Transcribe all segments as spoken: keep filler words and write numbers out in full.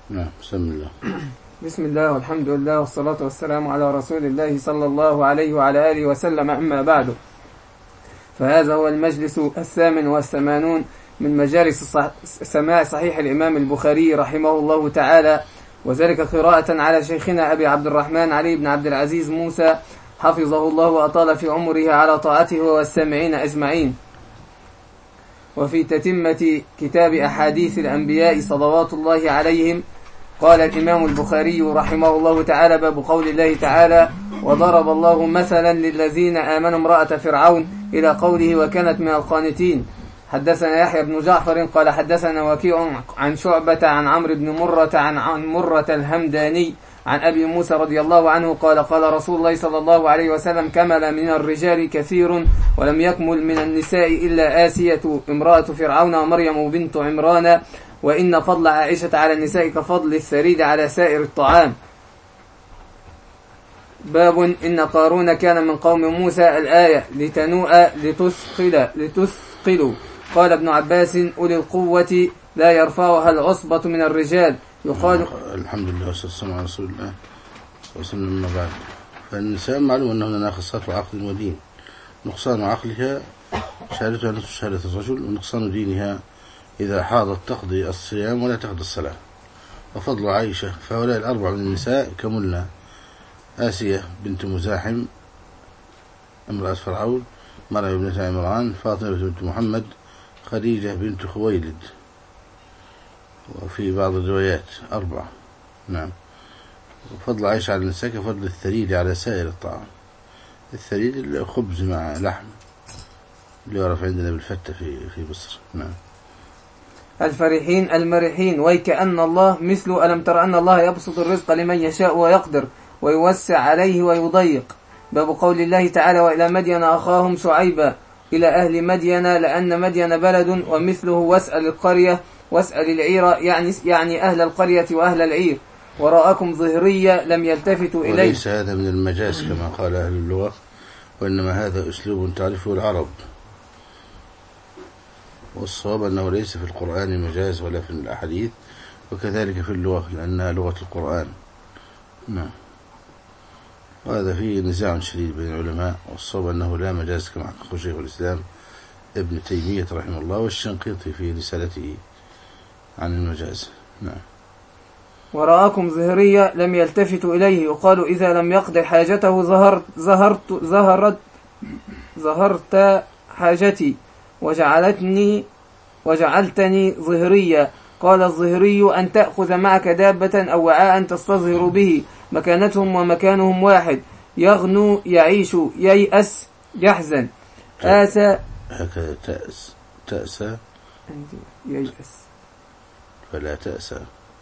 نعم. بسم الله. بسم الله والحمد لله والصلاة والسلام على رسول الله صلى الله عليه وعلى آله وسلم. أما بعد، فهذا هو المجلس الثامن والثمانون من مجالس صح... سماع صحيح الإمام البخاري رحمه الله تعالى، وذلك قراءة على شيخنا أبي عبد الرحمن علي بن عبد العزيز موسى حفظه الله وأطال في عمره على طاعته والسامعين أجمعين. وفي تتمة كتاب أحاديث الأنبياء صلوات الله عليهم، قال الإمام البخاري رحمه الله تعالى: باب قول الله تعالى: وضرب الله مثلا للذين آمنوا امرأة فرعون، إلى قوله: وكانت من القانتين. حدثنا يحيى بن جعفر قال حدثنا وكيع عن شعبة عن عمرو بن مرة عن, عن مرة الهمداني عن أبي موسى رضي الله عنه قال: قال رسول الله صلى الله عليه وسلم: كمل من الرجال كثير ولم يكمل من النساء إلا آسية امرأة فرعون ومريم بنت عمران، وإن فضل عائشة على النساء كفضل الثريد على سائر الطعام. باب إن قارون كان من قوم موسى، الآية: لتنوء لتثقل لتثقلوا. قال ابن عباس: أولي القوة لا يرفعها العصبة من الرجال. يقال الحمد لله والسلام على رسول الله وسلم. ما بعد، فالنساء معلوم أنهن ناقصات عقل ودين، نقصان عقلها شهادتها نصف شهادة الرجل، ونقصان دينها إذا حاضت تقضي الصيام ولا تقضي الصلاة. وفضل عائشة، فهؤلاء الأربع من النساء كملنا: آسية بنت مزاحم امرأة فرعون، مريم بنت عمران، فاطمة بنت محمد، خديجة بنت خويلد. وفي بعض الروايات أربعة. نعم. وفضل عائشة على النساء كفضل الثريد على سائر الطعام. الثريد الخبز مع لحم اللي يعرف عندنا بالفتة في في مصر. نعم. الفرحين المرحين، ويكأن الله مثل ألم تر أن الله يبسط الرزق لمن يشاء ويقدر ويوسع عليه ويضيق. باب قول الله تعالى: وإلى مدين أخاهم شعيبا، إلى أهل مدين لأن مدين بلد، ومثله واسأل القرية واسأل العير، يعني, يعني أهل القرية وأهل العير. وراءكم ظهرية لم يلتفتوا إليه. وليس هذا من المجاز كما قال أهل اللغة، وإنما هذا أسلوب تعرفه العرب، والصواب أنه ليس في القرآن مجاز ولا في الأحاديث، وكذلك في اللغة لأنها لغة القرآن. نعم. وهذا فيه نزاع شديد بين العلماء، والصواب أنه لا مجاز كما حقق شيخ الإسلام ابن تيمية رحمه الله والشنقيطي في رسالته عن المجاز. نعم. وراءكم ظهرية لم يلتفتوا إليه، يقال إذا لم يقضي حاجته ظهرت ظهرت ظهرت ظهرت حاجتي وجعلتني وجعلتني ظهرية. قال: الظهري أن تأخذ معك دابة أو وعاء تستظهر به. مكانتهم ومكانهم واحد. يغنو يعيش، ييأس يحزن. آسى هكذا تأس تأسى ييأس فلا تأسى.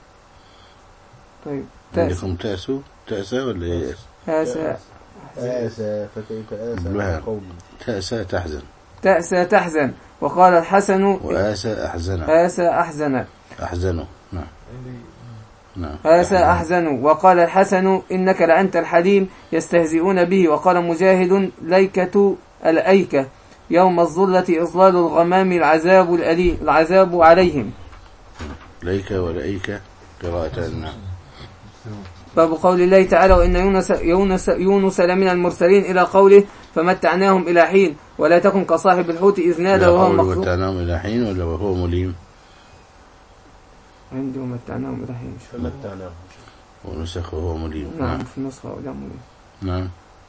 طيب عندكم تأسوا تأسى ولا ييأس؟ آسى آسى فكيف آسى قوم تأسى تحزن تأسى تحزن. وقال الحسن: وآسى أحزن آسى أحزن أحزنوا. نعم. نعم. آسى أحزن. وقال الحسن: إنك لأنت الحليم. يستهزئون به. وقال مجاهد: ليكة الأيكة يوم الظلة إظلال الغمام العذاب الأليم العذاب عليهم. ليكة ولأيكة قراءة. باب قول الله تعالى: وإن يونس, يونس, يونس لمن المرسلين، إلى قوله: فمتعناهم إلى حين. ولا تكن كصاحب الحوت إذ نادى وهو مكظوم. فمتعناهم إلى حين ولا وهو مليم؟ عندي ومتعناهم إلى حين. فمتعناهم ونسخ وهو مليم. نعم. في النسخة ولا مليم. نعم.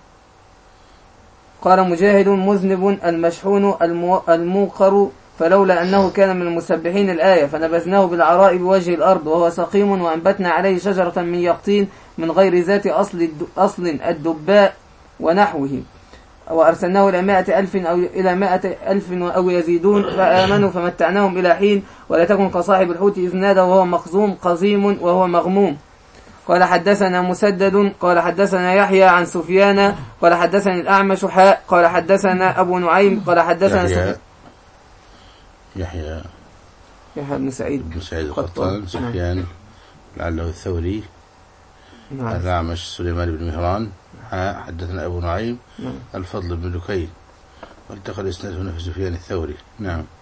قال مجاهد: مذنب المشحون الموقر، فلولا أنه كان من المسبحين الآية فنبذناه بالعراء بوجه الأرض وهو سقيم، وأنبتنا عليه شجرة من يقطين من غير ذات أصل أصل الدباء ونحوه، وأرسلناه إلى مائة ألف أو إلى مائة ألف أو يزيدون فآمنوا فمتعناهم إلى حين. ولا تكن كصاحب الحوت إذ نادى وهو مخزوم قزيم وهو مغموم. قال حدثنا مسدد قال حدثنا يحيى عن سفيان قال حدثني الأعمش حاء قال حدثنا أبو نعيم قال حدثنا يحيى يحيى يحيى بن سعيد بن سعيد القطان. سفيان لعله الثوري. نعم. الأعمش سليمان بن مهران. حدثنا أبو نعيم. نعم. الفضل بن دكين. والتقى الإسناد هنا في سفيان الثوري. نعم.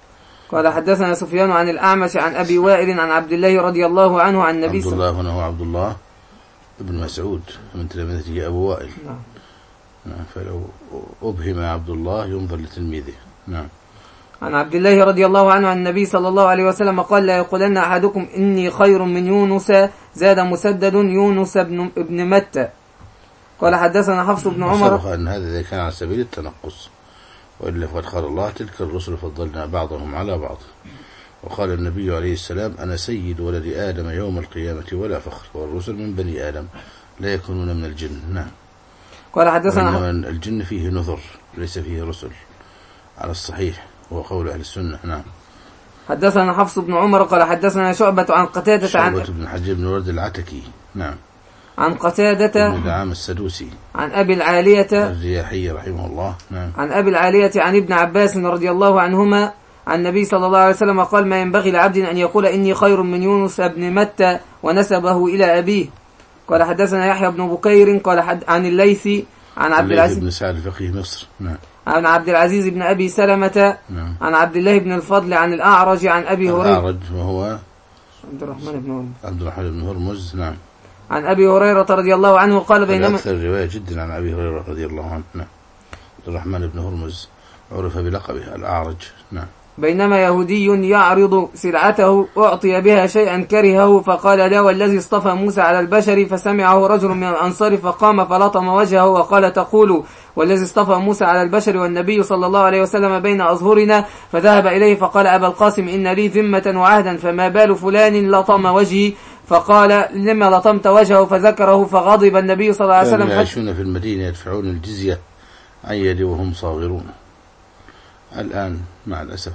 قال حدثنا سفيان عن الأعمش عن أبي وائل عن عبد الله رضي الله عنه عن النبي صلى الله عليه وسلم. عبد الله هنا هو عبد الله ابن مسعود من تلامذته أبو وائل. نعم. نعم. فلو أبهم عبد الله ينظر لتلميذه. نعم. عن عبد الله رضي الله عنه عن النبي صلى الله عليه وسلم قال لا يقولن أحدكم إني خير من يونس، زاد مسدد يونس بن, ابن متى. قال حدثنا حفص بن عمر. سبق أن هذا كان على سبيل التنقص، وإلا فقد قال الله تلك الرسل فضلنا بعضهم على بعض. وقال النبي عليه السلام أنا سيد ولد آدم يوم القيامة ولا فخر، والرسل من بني آدم لا يكونون من الجن. نعم. قال حدثنا وإنما الجن فيه نذر ليس فيه رسل على الصحيح، وهو قول أهل السنة. نعم. حدثنا حفص بن عمر قال حدثنا شعبة عن قتادة شعبة عن بن حجاج بن ورد العتكي. نعم. عن قتادة بن دعامة السدوسي عن أبي العالية الرياحي رحمه الله. نعم. عن أبي العالية عن ابن عباس رضي الله عنهما عن النبي صلى الله عليه وسلم قال ما ينبغي لعبد أن يقول إني خير من يونس بن متى ونسبه إلى أبيه. قال حدثنا يحيى بن بكير قال حد عن الليثي عن عبد العزيز بن سعد فقيه مصر. نعم. عن عبد العزيز بن أبي سلمة. نعم. عن عبد الله بن الفضل عن الأعرج عن أبي هريرة. الأعرج وهو عبد الرحمن بن هرمز. عبد الرحمن بن هرمز. نعم. عن أبي هريرة رضي الله عنه قال بينما أكثر رواية جدا عن أبي هريرة رضي الله عنه. نعم. عبد الرحمن بن هرمز عرف بلقبه الأعرج. نعم. بينما يهودي يعرض سلعته أعطي بها شيئا كرهه فقال لا والذي اصطفى موسى على البشر، فسمعه رجل من الأنصار فقام فلطم وجهه وقال تقول والذي اصطفى موسى على البشر والنبي صلى الله عليه وسلم بين أظهرنا، فذهب إليه فقال أبا القاسم إن لي ذمة وعهدا فما بال فلان لطم وجهي، فقال لما لطمت وجهه فذكره فغضب النبي صلى الله عليه وسلم. كانوا يعيشون في المدينة يدفعون الجزية عن يد وهم صاغرون. الآن مع الأسف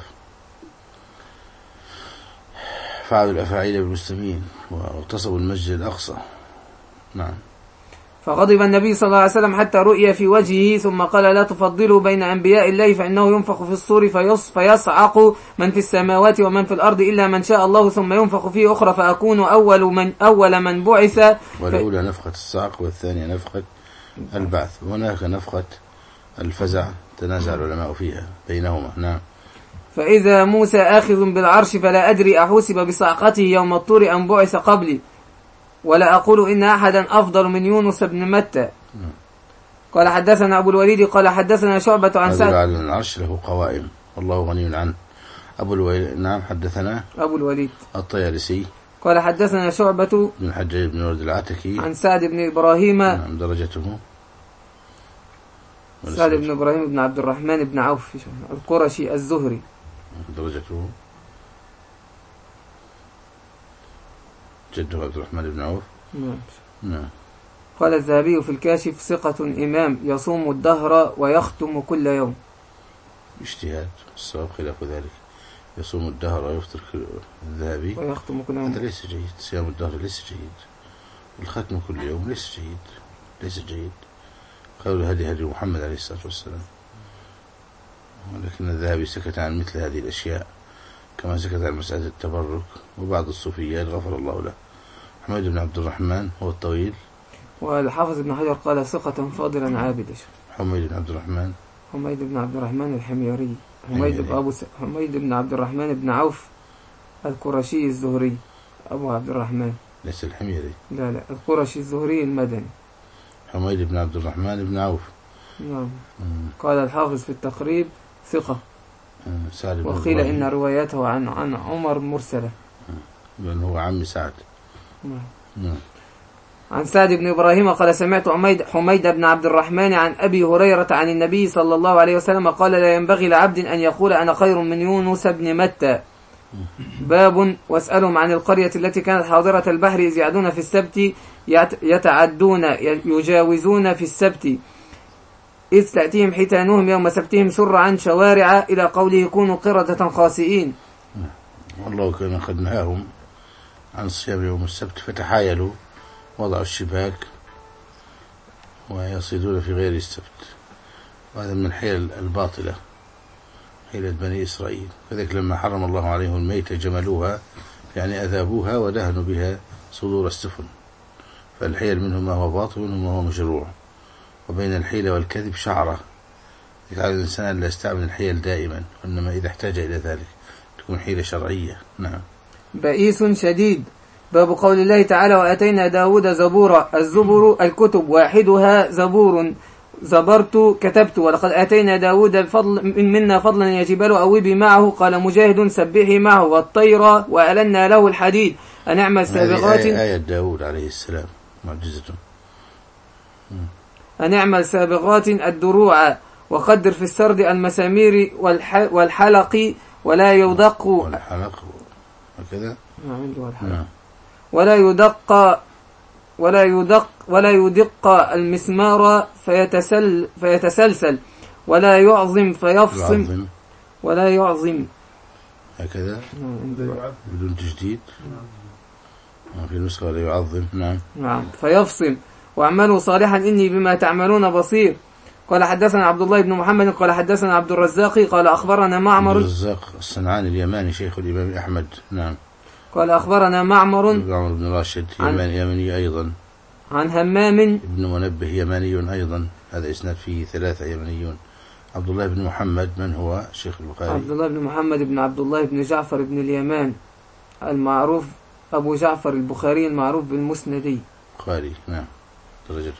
فعلوا الأفاعيل بالمسلمين واغتصبوا المسجد الأقصى. نعم. فغضب النبي صلى الله عليه وسلم حتى رؤي في وجهه ثم قال لا تفضلوا بين أنبياء الله فإنه ينفخ في الصور فيص فيصعق من في السماوات ومن في الأرض إلا من شاء الله ثم ينفخ فيه أخرى فأكون أول من أول من بعث. والأولى نفخة الصعق والثانية نفخة البعث، وهناك نفخة الفزع تنازع العلماء فيها بينهما. نعم. فإذا موسى آخذ بالعرش فلا أدري أحوسب بصعقته يوم الطور أم بعث قبلي، ولا أقول إن أحدا أفضل من يونس بن متى. قال حدثنا أبو الوليد قال حدثنا شعبة عن سعد. على العرش له قوائم والله غني عنه. أبو الوليد. نعم. حدثنا أبو الوليد الطيالسي قال حدثنا شعبة بن حجاج بن ورد العتكي عن سعد بن إبراهيم. نعم. درجته سعد بن إبراهيم بن عبد الرحمن بن عوف القرشي الزهري. درجته جده عبد الرحمن بن عوف. نعم. نعم. قال الذهبي في الكاشف ثقة إمام يصوم الدهر ويختم كل يوم. اجتهاد الصواب خلاف ذلك. يصوم الدهر ويفطر الذهبي ويختم كل يوم. هذا ليس جيد. صيام الدهر ليس جيد، والختم كل يوم ليس جيد. ليس جيد. قول هدي هدي محمد عليه الصلاة والسلام، ولكن الذهبي سكت عن مثل هذه الأشياء كما سكت عن مسألة التبرك. وبعض الصوفيات غفر الله له. حميد بن عبد الرحمن هو الطويل. والحافظ ابن حجر قال ثقة فاضلا عابدا. حميد بن عبد الرحمن حميد بن عبد الرحمن الحميري. حميد بن أبو س... حميد بن عبد الرحمن بن عوف القرشي الزهري أبو عبد الرحمن. ليس الحميري. لا لا القرشي الزهري المدني. حميد بن عبد الرحمن بن عوف. نعم. قال الحافظ في التقريب ثقة. وقيل إن روايته عن عن عمر مرسلة لأنه هو عم سعد. نعم. عن سعد بن إبراهيم قال سمعت حميد, حميد بن عبد الرحمن عن أبي هريرة عن النبي صلى الله عليه وسلم قال لا ينبغي لعبد أن يقول أنا خير من يونس بن متى. باب واسألهم عن القرية التي كانت حاضرة البحر إذ يعدون في السبت يتعدون يجاوزون في السبت إذ تأتيهم حيتانهم يوم سبتهم سرعا شوارع إلى قوله كونوا قردة خاسئين. والله كان قد نهاهم عن صيام يوم السبت فتحايلوا وضعوا الشباك ويصيدون في غير السبت، وهذا من الحيل الباطلة حيلة بني إسرائيل. فذلك لما حرم الله عليهم الميتة جملوها يعني أذابوها ودهنوا بها صدور السفن. فالحيل منهم ما هو باطل ومنهم ما هو مشروع، وبين الحيلة والكذب شعرة. يتعلم الإنسان أن لا يستعمل الحيل دائما، وإنما إذا احتاج إلى ذلك تكون حيلة شرعية. نعم. بئيس شديد. باب قول الله تعالى وآتينا داود زبورا. الزبر الكتب، واحدها زبور، زبرت كتبت. ولقد آتينا داود فضل منا فضلا يا جبال أوبي معه. قال مجاهد سبحي معه. والطير وألنا له الحديد أن اعمل سابغات. آية, آية داود عليه السلام معجزته. أن اعمل سابغات الدروع وقدر في السرد المسامير والحلق ولا يدق والحلق وكذا. نعم. ولا يدق ولا يدق ولا يدق المسمار فيتسل فيتسلسل ولا يعظم فيفصم يعظم. ولا يعظم هكذا بدون تجديد. في نسخة ولا يعظم. نعم. نعم فيفصم. واعملوا صالحا إني بما تعملون بصير. قال حدثنا عبد الله بن محمد قال حدثنا عبد الرزاق قال أخبرنا معمر. عبد الرزاق الصنعاني اليماني شيخ الإمام أحمد. نعم. قال أخبرنا معمر معمر بن راشد يماني, يماني أيضا. عن همام ابن منبه يماني أيضا. هذا إسناد فيه ثلاثة يمانيون. عبد الله بن محمد من هو شيخ البخاري؟ عبد الله بن محمد بن عبد الله بن جعفر بن اليمان المعروف أبو جعفر البخاري المعروف بالمسندي. بخاري. نعم. درجته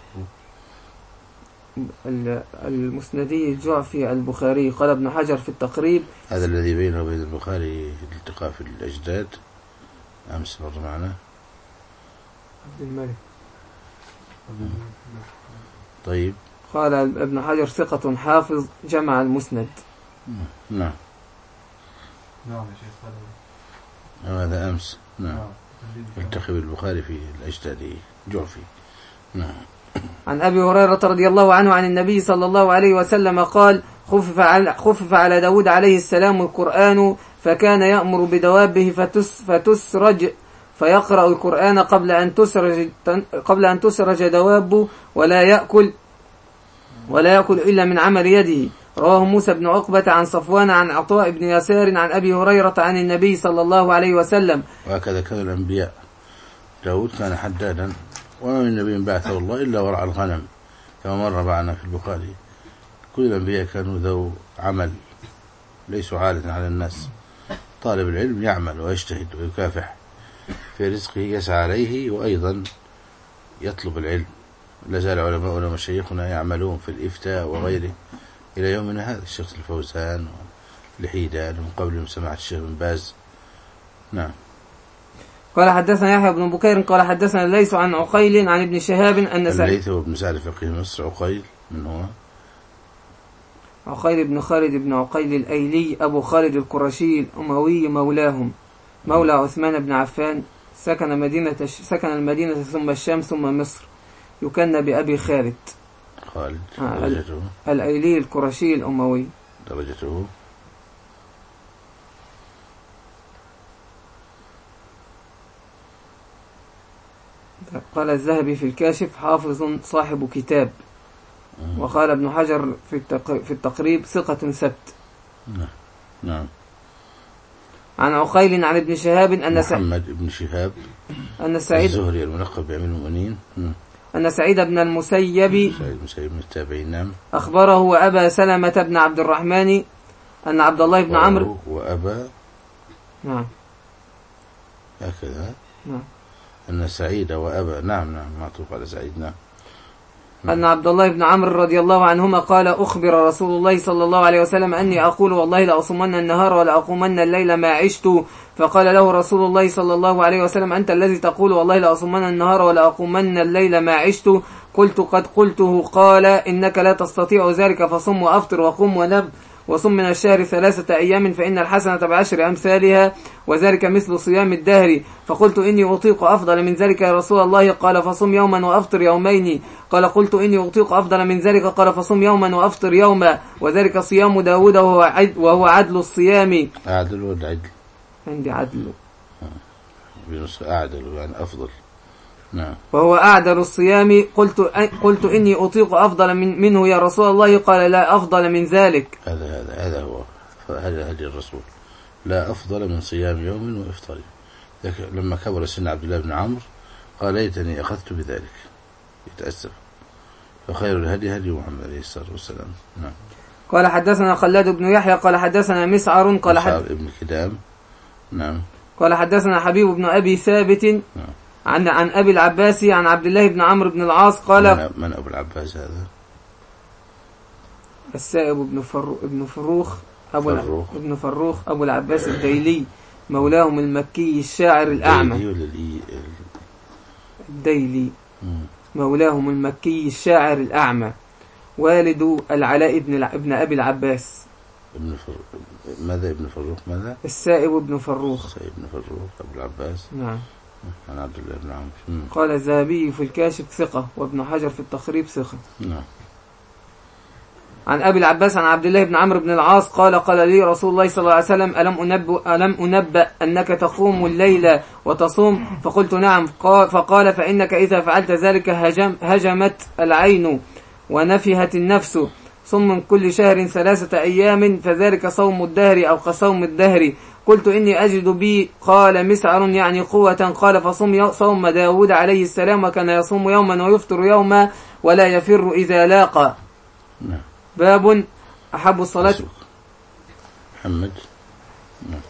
المسندي الجعفي البخاري. قال ابن حجر في التقريب هذا الذي بينه وبين البخاري الالتقاء في الأجداد أمس مر معنا. عبد الملك. طيب. قال ابن حجر ثقة حافظ جمع المسند. نعم. نعم يا شيخ هذا أمس. نعم. التقي بالبخاري في الأجداد جعفي. نعم. عن أبي هريرة رضي الله عنه عن النبي صلى الله عليه وسلم قال خفف على, خفف على داود عليه السلام القرآن فكان يأمر بدوابه فتس فتسرج فيقرأ القرآن قبل أن تسرج قبل أن تسرج دوابه ولا يأكل ولا يأكل إلا من عمل يده. رواه موسى بن عقبة عن صفوان عن عطاء بن يسار عن أبي هريرة عن النبي صلى الله عليه وسلم. وهكذا كان الأنبياء. داود كان حدادا وما من نبي بعثه الله إلا ورع الغنم كما مر معنا في البخاري. كل الأنبياء كانوا ذو عمل ليسوا عالة على الناس. طالب العلم يعمل ويجتهد ويكافح في رزقه يسعى عليه وأيضا يطلب العلم. لازال علماؤنا ومشايخنا يعملون في الإفتاء وغيره إلى يومنا هذا. الشيخ الفوزان والحيدان ومن قبلهم سماحة الشيخ بن باز. نعم. قال حدثنا يحيى بن بكير قال حدثنا الليث عن عقيل عن ابن شهاب أن الليث وابن سعد فقيه مصر. عقيل من هو؟ عقيل بن خالد بن عقيل الأيلي أبو خالد القرشي الأموي مولاهم مولى عثمان بن عفان. سكن مدينة سكن المدينة ثم الشام ثم مصر. يكنى بأبي خالد. خالد. درجته؟ الأيلي القرشي الأموي. درجته؟ قال الذهبي في الكاشف حافظ صاحب كتاب. وقال ابن حجر في التقريب ثقة سبت. نعم. عن عقيل عن ابن شهاب أن محمد بن شهاب أن سعيد الزهري الملقب بأمير المؤمنين أن سعيد بن المسيب سعيد المسيب من التابعين. نعم. أخبره وأبا سلمة بن عبد الرحمن أن عبد الله بن عمرو وأبا. نعم. هكذا. نعم. أن سعيد وأبا. نعم نعم معطوف على سعيد. نعم. أن عبد الله بن عمرو رضي الله عنهما قال أخبر رسول الله صلى الله عليه وسلم أني أقول والله لأصومن النهار ولا أقومن الليل ما عشت. فقال له رسول الله صلى الله عليه وسلم أنت الذي تقول والله لأصومن النهار ولا أقومن الليل ما عشت. قلت قد قلته. قال إنك لا تستطيع ذلك فصم وأفطر وقم ونب وصم من الشهر ثلاثة أيام فإن الحسنة بعشر أمثالها وذلك مثل صيام الدهر. فقلت إني أطيق أفضل من ذلك يا رسول الله. قال فصم يوما وأفطر يومين. قال قلت إني أطيق أفضل من ذلك. قال فصم يوما وأفطر يوما وذلك صيام داود وهو عدل, وهو عدل الصيام. عدل ولا عدل؟ عندي عدل. أعدل يعني أفضل. نعم. وهو أعدل الصيام. قلت قلت إني أطيق أفضل من منه يا رسول الله. قال لا أفضل من ذلك. هذا هذا هذا هو هذا هدي الرسول. لا أفضل من صيام يوم وإفطار. لما كبر سن عبد الله بن عمرو قال ليتني أخذت بذلك. يتأسف. فخير الهدي هدي محمد عليه الصلاة والسلام. نعم. قال حدثنا خلاد بن يحيى قال حدثنا مسعر قال مسعر ابن كدام نعم. قال حدثنا حبيب بن أبي ثابت نعم. عن عن أبي العباس عن عبد الله بن عمرو بن العاص قال من, من أبو العباس هذا؟ السائب بن فروخ ابن فروخ أبو فروخ. ابن فروخ أبو العباس الديلي مولاهم المكي الشاعر الأعمى. الديلي ولا الإي؟ الديلي مم. مولاهم المكي الشاعر الأعمى والد العلاء بن ابن أبي العباس. ابن فر... ماذا ابن فروخ ماذا؟ السائب بن فروخ. السائب بن فروخ أبو العباس. نعم. عن عبد الله بن عمرو. قال الذهبي في الكاشف ثقة وابن حجر في التقريب ثقة. نعم. عن أبي العباس عن عبد الله بن عمرو بن العاص قال قال لي رسول الله صلى الله عليه وسلم ألم أنبأ, ألم أنبأ أنك تقوم الليل وتصوم؟ فقلت نعم. فقال فإنك إذا فعلت ذلك هجم هجمت العين ونفهت النفس ثم من كل شهر ثلاثة أيام فذلك صوم الدهر أو كصوم الدهر. قلت إني أجد بي قال مسعر يعني قوة. قال فصوم صوم داود عليه السلام وكان يصوم يوما ويفطر يوما ولا يفر إذا لاقى. نعم. باب أحب الصلاة. محمد. نعم.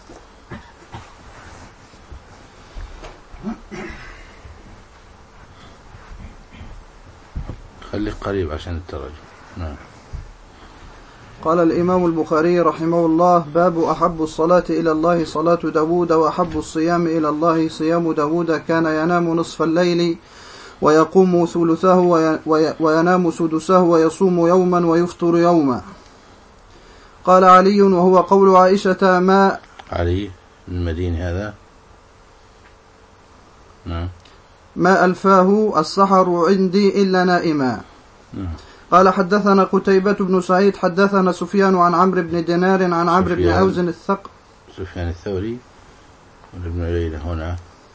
خليك قريب عشان الترجمة. نعم. قال الإمام البخاري رحمه الله: باب أحب الصلاة إلى الله صلاة داود، وأحب الصيام إلى الله صيام داود، كان ينام نصف الليل ويقوم ثلثه وينام سدسه ويصوم يوما ويفطر يوما. قال علي وهو قول عائشة: ما علي المديني هذا. نعم. ما ألفاه السحر عندي إلا نائما. نعم. قال حدثنا قتيبة بن سعيد حدثنا سفيان عن عمرو بن دينار عن عمرو بن أوز الثقفي. سفيان الثوري وابن عيينة هنا.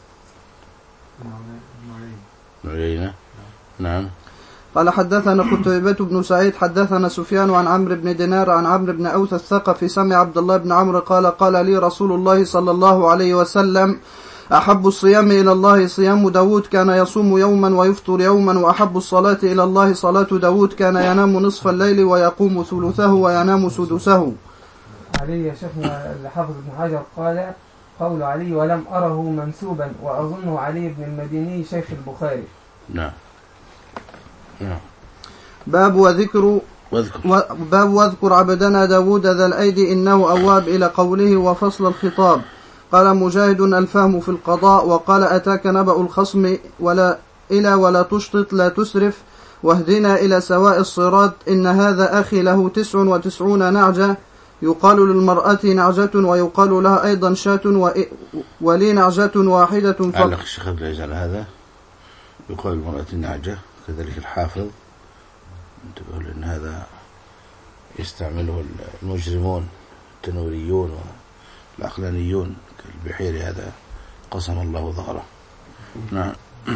ابن عيينة. نعم. قال حدثنا قتيبة بن سعيد حدثنا سفيان عن عمرو بن دينار عن عمرو بن أوس الثقفي سمع عبد الله بن عمرو قال: قال لي رسول الله صلى الله عليه وسلم: أحب الصيام إلى الله صيام داود، كان يصوم يوما ويفطر يوما، وأحب الصلاة إلى الله صلاة داود، كان ينام نصف الليل ويقوم ثلثه وينام سدسه. علي يا شيخنا الحافظ ابن حجر قال قول علي ولم أره منسوبا وأظنه علي بن المديني شيخ البخاري. نعم. نعم. باب وذكر واذكر باب واذكر عبدنا داود ذا الأيدي إنه أواب إلى قوله وفصل الخطاب. قال مجاهد: الفهم في القضاء. وقال: أتاك نبأ الخصم ولا إلى ولا تشطط لا تسرف واهدنا إلى سواء الصراط. إن هذا أخي له تسع وتسعون نعجة، يقال للمرأة نعجة ويقال لها أيضا شاة، ولي نعجة واحدة فقط. علق الشيخ ابن عز على هذا، يقال للمرأة نعجة، كذلك الحافظ انتبهوا لأن هذا يستعمله المجرمون التنوريون والعقلانيون كالبحيري، هذا قسم الله ظهره. نعم.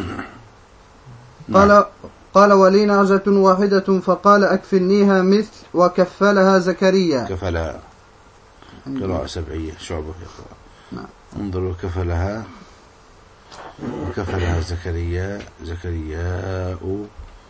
قال قال ولي نعجة واحدة فقال: أكفلنيها مثل وكفلها زكريا. كفلها قراءة سبعية شعبة يقرأ. نعم. انظروا: كفلها وكفلها زكريا زكرياء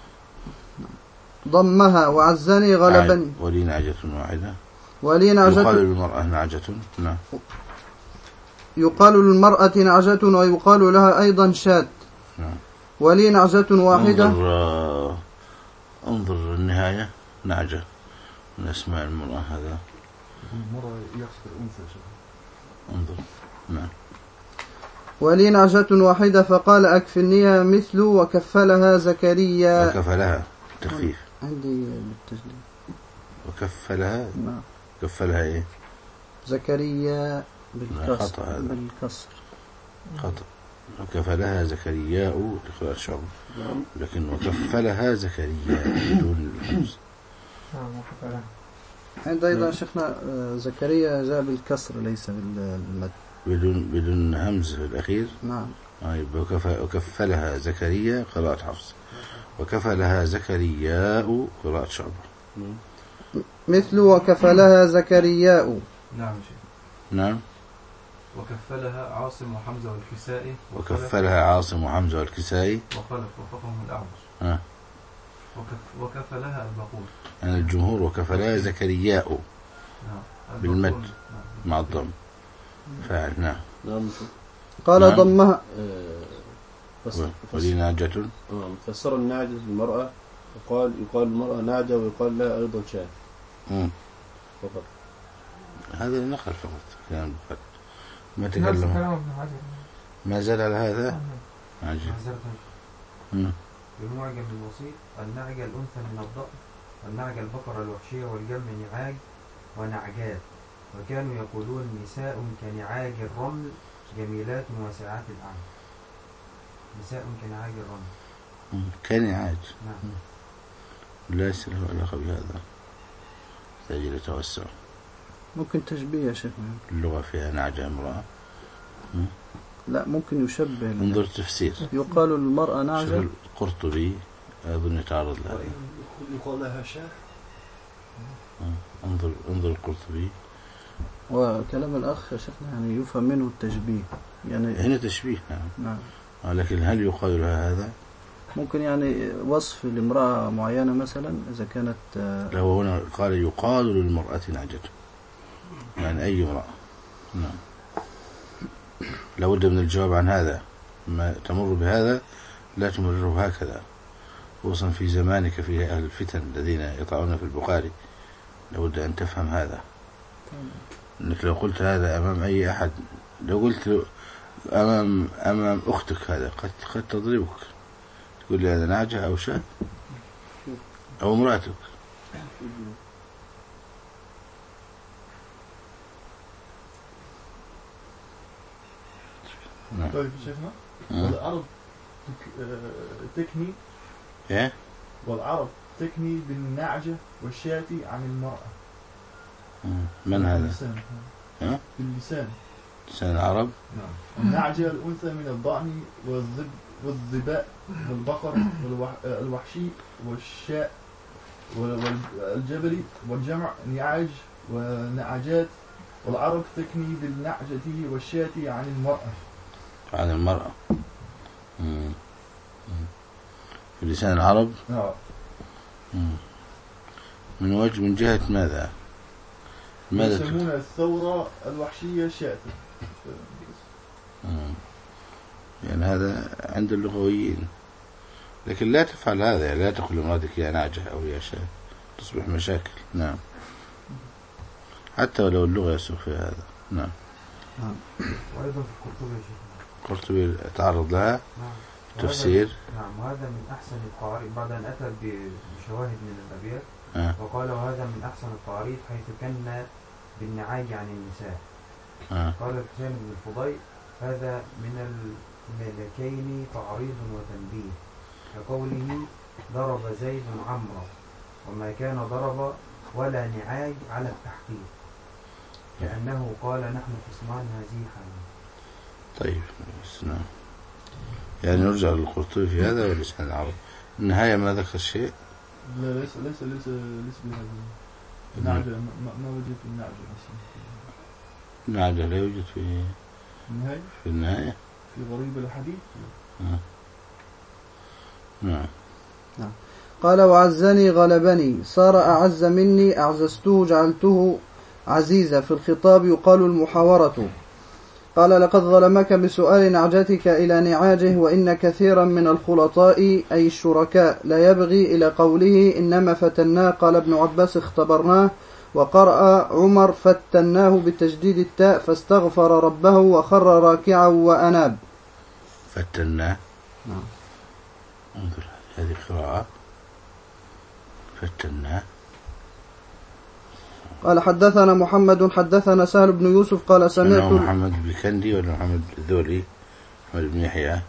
ضمها وعزني غلبني. ولي نعجة واحدة. ولي نعجة يقال للمرأة نعجة. نعم. يقال للمرأة نعجة ويقال لها أيضا شاة. نعم. ولي نعجة واحدة. انظر انظر النهاية: نعجة من اسماء المرأة. هذا المرأة يقصد الأنثى. انظر. نعم. ولي نعجة واحدة فقال: أكفلنيها مثل وكفلها زكريا. وكفلها تخفيف عندي بالتجديد. وكفلها. نعم. كفلها ايه؟ زكريا بالكسر. خطأ هذا. بالكسر. خطأ. وكفلها زكرياء لقراءة شعب، لكن وكفلها زكريا بدون الهمز. نعم. وكفلها. عند أيضا شيخنا زكريا جاء بالكسر ليس بالمد. بدون بدون همز في الأخير. نعم. وكفلها زكريا قراءة حفص، وكفلها زكرياء قراءة شعب. مثل وكفلها زكرياء. نعم شيخ. نعم. وكفلها عاصم وحمزة والكسائي. وكفلها عاصم وحمزة والكسائي وخلف وفقهم الأعمش. آه. وكف وكفلها البقول. يعني الجمهور وكفلها زكرياء نعم. بالمد. نعم. مع الضم فاعل. نعم. نعم. قال نعم. ضمها آه، فس- و- فس- ولي نعجة. آه، فسر النعجة المرأة، وقال يقال المرأة نعجة ويقال لها أيضا شاة مم. فقط. هذا نقل فقط كلام فقط ما نفس تكلم. كلام ابن حجر. ما زال على هذا عجيب. معذرة مم. بمعجم الوسيط النعجة الأنثى من الضأن، والنعجة البقرة الوحشية، والجمع نعاج ونعجات. وكانوا يقولون نساء كنعاج الرمل جميلات واسعات الأعين. نساء كنعاج الرمل. مم. كان عاج نعم. ليس له علاقة بهذا، يحتاج إلى توسع. ممكن تشبيه يا شيخ. اللغة فيها نعجة امرأة. لا ممكن يشبه. انظر تفسير يقال المرأة شوف نعجة. القرطبي أظن يتعرض لها. يقال لها شاه. انظر انظر القرطبي. وكلام الأخ يا شيخنا يعني يفهم منه التشبيه يعني. هنا تشبيه نعم. نعم. لكن هل يقال لها هذا؟ ممكن يعني وصف لامرأة معينة مثلا إذا كانت. لو هنا قال يقال للمرأة نعجة، يعني أي امرأة. نعم. لابد من الجواب عن هذا. ما تمر بهذا لا تمرره هكذا، خصوصا في زمانك فيه أهل الفتن الذين يطعنون في البخاري. لابد أن تفهم هذا. أنك لو قلت هذا أمام أي أحد، لو قلت أمام أمام أختك هذا قد قد تضربك، تقول لي هذا نعجة أو شاة أو امرأتك. نعم. طيب شيخنا، مم. والعرب تك- آه، تكني إيه؟ والعرب تكني بالنعجة والشاة عن المرأة. مم. من هذا؟ باللسان. ها؟ باللسان. لسان العرب. نعم. النعجة الأنثى من الضأن والذب والظباء والبقر والوحشي والشاء والجبلي والجمع نعاج ونعجات. والعرب تكني بالنعجة والشاة عن المرأة. عن المرأة. مم. مم. في لسان العرب. نعم. مم. من وجه من جهة ماذا؟ ماذا يسمون الثورة الوحشية شاة. مم. يعني هذا عند اللغويين، لكن لا تفعل هذا، يعني لا تقول لمراتك يا نعجة أو يا شاة، تصبح مشاكل. نعم. حتى ولو اللغة يسوق في هذا. نعم. وأيضا في القرطبي يا شيخ. قرطبي تعرض لها. نعم. تفسير. نعم. وهذا من أحسن التعاريف بعد أن أتى بشواهد من الأبيات. آه. وقال وهذا من أحسن التعاريف حيث كان بالنعاج عن النساء. آه. قال الحسين بن الفضيل هذا من الملكين تعريض وتنبيه، كقوله ضرب زيد عمرو، وما كان ضرب ولا نعاج على التحقيق، لأنه قال نحن خصمان هذه حالة. طيب بس نعم. يعني نرجع للقرطبي في هذا ولسان العرب. النهاية ما ذكر شيء. لا ليس ليس ليس ليس بهذا. النعجة ما, ما وجدت النعجة أصلا. النعجة لا يوجد في النهاية في النهاية. في غريب الحديث. آه. نعم. نعم. قال وعزني غلبني، صار أعز مني أعززته جعلته عزيزا. في الخطاب يقال المحاورة. قال لقد ظلمك بسؤال نعجتك إلى نعاجه، وإن كثيرا من الخلطاء أي الشركاء لا يبغي إلى قوله إنما فتناه. قال ابن عباس اختبرناه، وقرأ عمر فتناه بتجديد التاء فاستغفر ربه وخر راكعا وأناب. فتناه. نعم. انظر هذه قراءة فتناه. قال حدثنا محمد حدثنا سهل بن يوسف قال سمعت محمد بن كندي ولا محمد الذولي؟ محمد بن يحيى.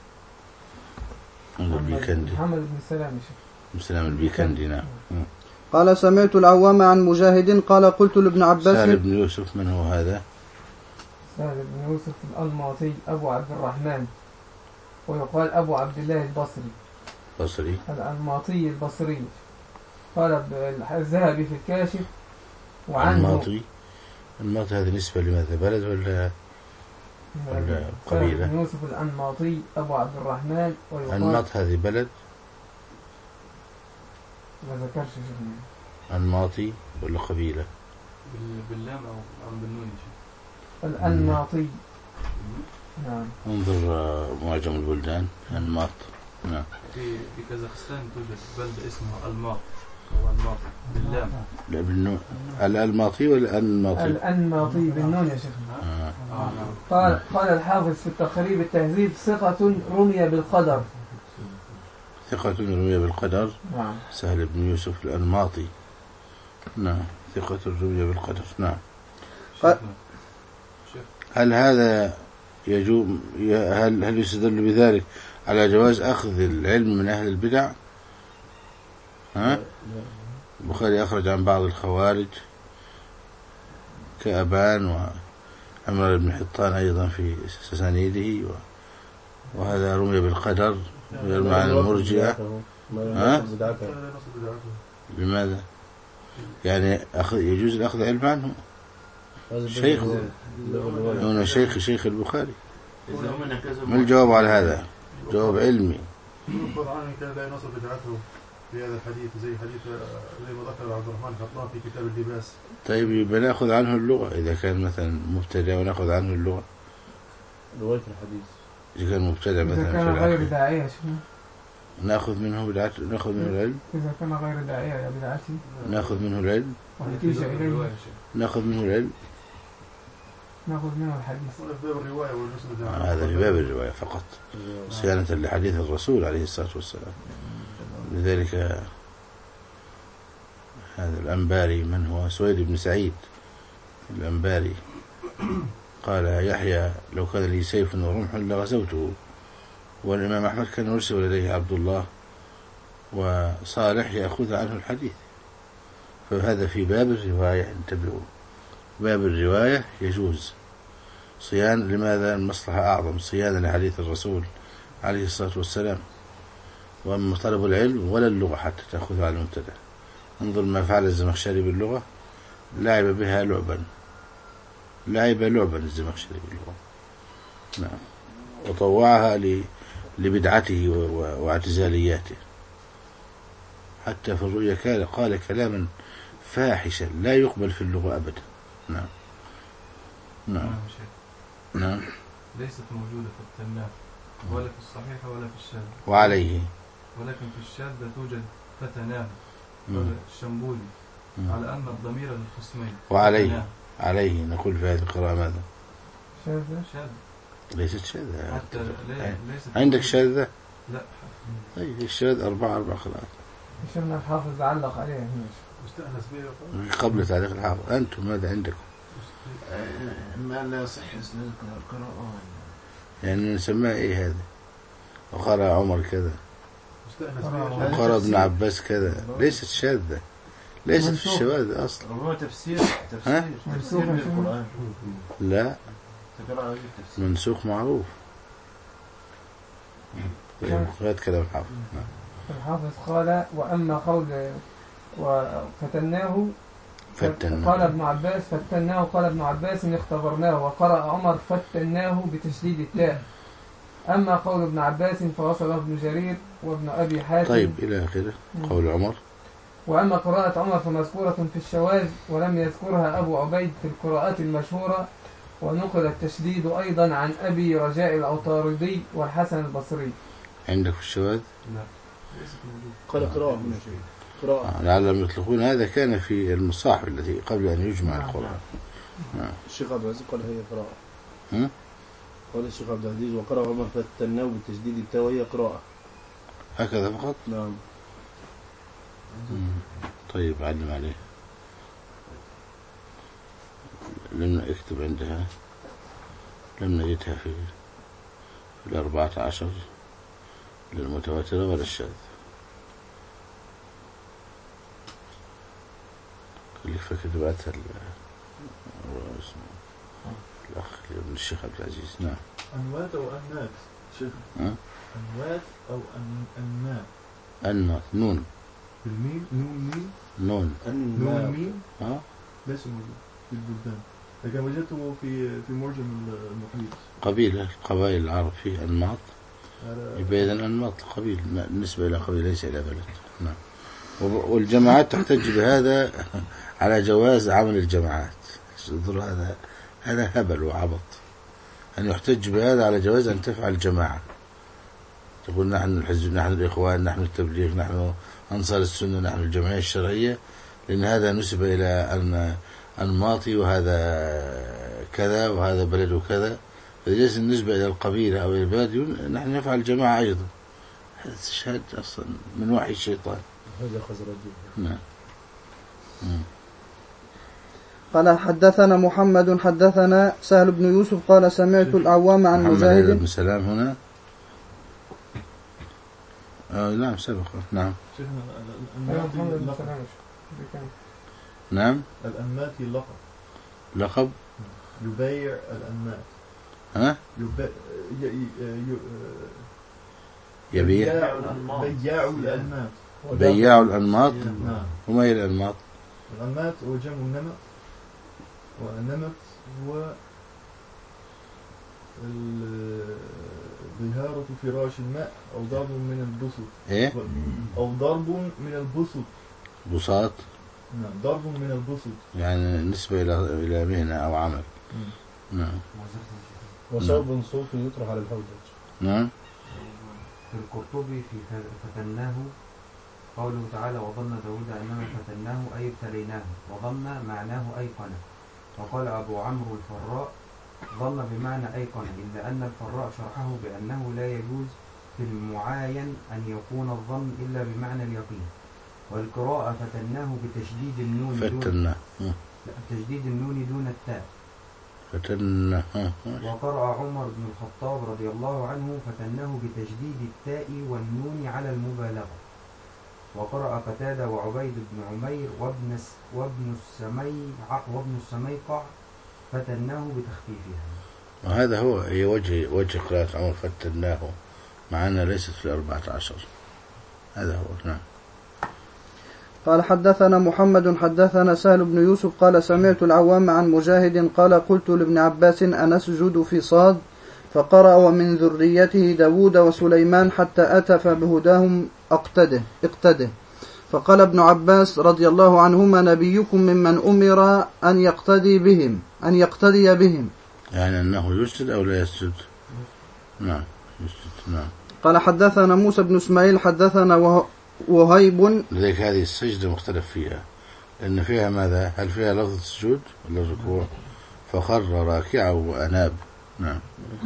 محمد بن كندي. محمد بن سلام. بن سلام البيكندي. نعم. قال سمعت العوام عن مجاهد قال قلت لابن عباس. سهل بن يوسف من هو هذا؟ سهل بن يوسف الأنماطي أبو عبد الرحمن، ويقال أبو عبد الله البصري. بصري. الأنماطي البصري. قال الذهبي في الكاشف وعنه. النماطي. النماطي هذه نسبة لماذا؟ بلد ولا ولا قبيلة؟ سهل بن يوسف الأنماطي أبو عبد الرحمن، ويقال النماط هذه بلد؟ ما ذكرش شيء. النماطي ولا قبيلة؟ باللام أو بالنون. الأنماطي. نعم. انظر آه، معجم البلدان أنماط. نعم. في في كازاخستان توجد بلدة اسمها الماط أو الماط باللام. لا بالنون. الألماطي ولا الأنماطي؟ الأنماطي بالنون يا شيخنا. آه. آه. قال قال الحافظ في التقريب التهذيب ثقة رمي بالقدر. ثقة رمي بالقدر. نعم. سهل بن يوسف الأنماطي. نعم. ثقة رمي بالقدر. نعم. هل هذا يجوز؟ هل هل يستدل بذلك على جواز أخذ العلم من أهل البدع؟ ها؟ البخاري أخرج عن بعض الخوارج كأبان وعمر بن حطان أيضا في سسانيده، وهذا رمي بالقدر ويرمى عن المرجئة. ها؟ لماذا؟ يعني أخذ يجوز الأخذ علم عنه. شيخ هنا شيخ شيخ البخاري. ما الجواب على هذا؟ جواب علمي. القرآن كان لا ينصر بدعته في هذا الحديث زي حديث زي ما ذكر عبد الرحمن الخطاب في كتاب اللباس. طيب يبقى ناخذ عنه اللغة إذا كان مثلا مبتدع وناخذ عنه اللغة. رواية الحديث. إذا كان مبتدع مثلا إذا كان غير داعية شنو؟ ناخذ منه بدعته، ناخذ منه العلم. إذا كان غير داعية يا بدعتي ناخذ منه العلم. ونتيجة إليه ناخذ منه العلم. ناخذ منه الحديث. في باب الرواية والمسند. آه هذا في باب الرواية فقط، صيانة لحديث الرسول عليه الصلاة والسلام. لذلك هذا الأنباري من هو سويد بن سعيد الأنباري قال يحيى لو كان لي سيف ورمح لغزوته. والإمام أحمد كان يرسل إليه عبد الله وصالح يأخذ عنه الحديث. فهذا في باب الرواية. انتبهوا، باب الرواية يجوز صيانة. لماذا؟ المصلحة أعظم، صيانة لحديث الرسول عليه الصلاة والسلام. وأما طلب العلم ولا اللغة حتى تأخذ عن المبتدع. انظر ما فعل الزمخشري باللغة، لعب بها لعبا، لعب لعبا الزمخشري باللغة. نعم. وطوعها لبدعته واعتزالياته. حتى في الرؤيا قال كلاما فاحشا لا يقبل في اللغة أبدا. نعم. نعم. نعم. ليست موجودة في التناف ولا في الصحيحة ولا في الشاذ. وعليه ولكن في الشاذ توجد فتناه الشنبولي على أن الضمير للخصمين. وعليه عليه نقول في هذه القراءة ماذا؟ شاذة. شاذ. ليست شاذة. حتى ليست عندك شاذة؟ لا. طيب الشاذ أربعة أربع قراءات. شفنا الحافظ علق عليه مستأنس به قبل تعليق الحافظ. أنتم ماذا عندكم؟ ما لا يصح إسناد القراءة. يعني نسميها إيه هذا؟ وقرأ عمر كذا مستأنس به وقرأ ابن عباس كذا. ليست شاذة، ليست في الشواذ أصلا. هو تفسير تفسير تفسير بالقرآن. لا، منسوخ معروف. طيب هذا كلام الحافظ. الحافظ قال وأما قول وفتناه فتناه قال ابن عباس فتناه قال ابن عباس إن اختبرناه، وقرأ عمر فتناه بتشديد التاء. أما قول ابن عباس فوصله ابن جرير وابن أبي حاتم. طيب إلى آخره قول عمر. وأما قراءة عمر فمذكورة في الشواذ ولم يذكرها أبو عبيد في القراءات المشهورة. ونقل التشديد أيضا عن أبي رجاء العطاردي والحسن البصري. عندك في الشواذ؟ لا. قال قراءة قراءة. لعلهم يطلقون هذا كان في المصاحف التي قبل أن يجمع القرآن. نعم. الشيخ عبد العزيز قال هي قراءة. هم؟ قال الشيخ عبد العزيز وقرأ عمر فتناه بالتشديد التاء وهي قراءة. هكذا فقط؟ نعم. طيب علم عليه. لم اكتب عندها، لم نجدها في الأربعة عشر للمتواترة ولا الشاذ. اللي فاكر بعتها الأخ ابن الشيخ عبد العزيز. نعم. أنوات أو أنات شيخ؟ أنوات أو أن أنات. أنات نون بالميم نون ميم نون نون ميم. ها؟ ليس موجود في البلدان، لكن وجدته في في معجم المحيط. قبيلة قبائل العرب فيه أنماط. يبقى إذن أنماط قبيل بالنسبة إلى قبيل ليس إلى بلد. نعم. والجماعات تحتج بهذا على جواز عمل الجماعات. هذا هذا هبل وعبط. أن يحتج بهذا على جواز أن تفعل جماعة، تقول نحن الحزب، نحن الإخوان، نحن التبليغ، نحن أنصار السنة، نحن الجمعية الشرعية، لأن هذا نسب إلى أن أنماطي وهذا كذا وهذا بلد كذا، فليس النسبة إلى القبيلة أو إلى البلد نحن نفعل جماعة أيضا. هذا استشهاد أصلا من وحي الشيطان. هذا خزرجي. نعم. قال حدثنا محمد حدثنا سهل بن يوسف قال سمعت العوام عن مجاهد. محمد بن سلام هنا آه نعم سبق. نعم نعم الأنماتي لقب لقب يبيع الأنمات. ها يبيع يبيع بياع الأنمات. بياع الأنماط. نعم. وما هي الأنماط؟ الأنمات هو جمع النمط، والنمط هو ظهارة فراش الماء أو ضرب من البسط. إيه؟ أو ضرب من البسط. بساط. نعم ضرب من البسط. يعني نسبة إلى إلى مهنة أو عمل. نعم. وصوب صوت يطرح على الهودج. نعم. في القرطبي في فتناه قوله تعالى وظن داود أننا فتناه أي ابتليناه، وظن معناه أيقنه. وقال أبو عمرو الفراء ظن بمعنى أيقن، إلا أن الفراء شرحه بأنه لا يجوز في المعاين أن يكون الظن إلا بمعنى اليقين. والقراءة فتناه بتشديد النون فتناه دون تشديد النون دون التاء. فتناه. وقرأ عمر بن الخطاب رضي الله عنه فتناه بتشديد التاء والنون على المبالغة. وقرأ قتادة وعبيد بن عمير وابن وابن السميع وابن السميقع فتناه بتخفيفها. وهذا هو هي وجه وجه قراءة عمر فتناه، مع أنها ليست في الأربعة عشر. هذا هو. نعم. قال حدثنا محمد حدثنا سهل بن يوسف قال سمعت العوام عن مجاهد قال قلت لابن عباس أنسجد في صاد؟ فقرأ ومن ذريته داود وسليمان حتى أتى فبهداهم اقتده اقتده. فقال ابن عباس رضي الله عنهما نبيكم ممن أمر أن يقتدي بهم أن يقتدي بهم، يعني أنه يسجد أو لا يسجد. نعم يسجد. نعم. قال حدثنا موسى بن إسماعيل حدثنا وهيب. لذلك هذه السجدة مختلف فيها، لأن فيها ماذا؟ هل فيها لفظ السجود ولا الركوع؟ فخر راكعا وأناب. نعم.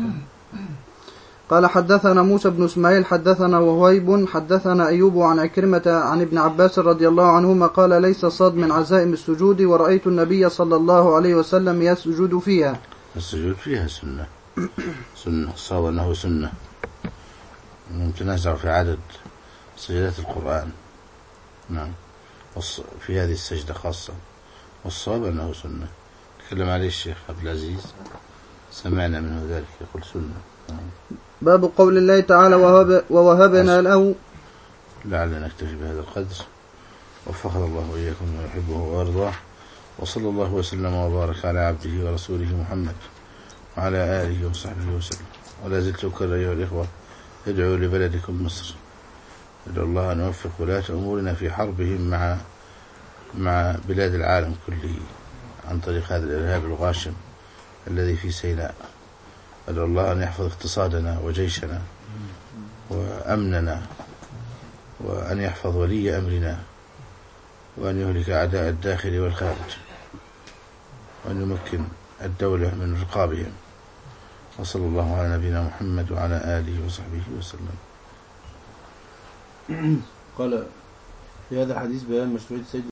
قال حدثنا موسى بن إسماعيل حدثنا وهيب حدثنا أيوب عن عكرمة عن ابن عباس رضي الله عنهما قال ليس صاد من عزائم السجود، ورأيت النبي صلى الله عليه وسلم يسجد فيها. السجود فيها سنة سنة الصواب أنه سنة، متنازع في عدد سجدات القرآن. نعم. في هذه السجدة خاصة، والصواب أنه سنة. تكلم عليه الشيخ عبد العزيز، سمعنا منه ذلك يقول سنة. نعم. باب قول الله تعالى ووهب ووهبنا له. لعلنا نكتفي بهذا القدر، وفقنا الله وإياكم ما يحبه ويرضاه، وصلى الله وسلم وبارك على عبده ورسوله محمد وعلى آله وصحبه وسلم. ولا زلت أكرر أيها الإخوة ادعوا لبلدكم مصر، ادعوا الله أن يوفق ولاة أمورنا في حربهم مع مع بلاد العالم كله عن طريق هذا الإرهاب الغاشم الذي في سيناء. ادعوا الله أن يحفظ اقتصادنا وجيشنا وأمننا، وأن يحفظ ولي أمرنا، وأن يهلك أعداء الداخل والخارج، وأن يمكن الدولة من رقابهم. وصلى الله على نبينا محمد وعلى آله وصحبه وسلم. قال في هذا الحديث بيان مشروعية سيد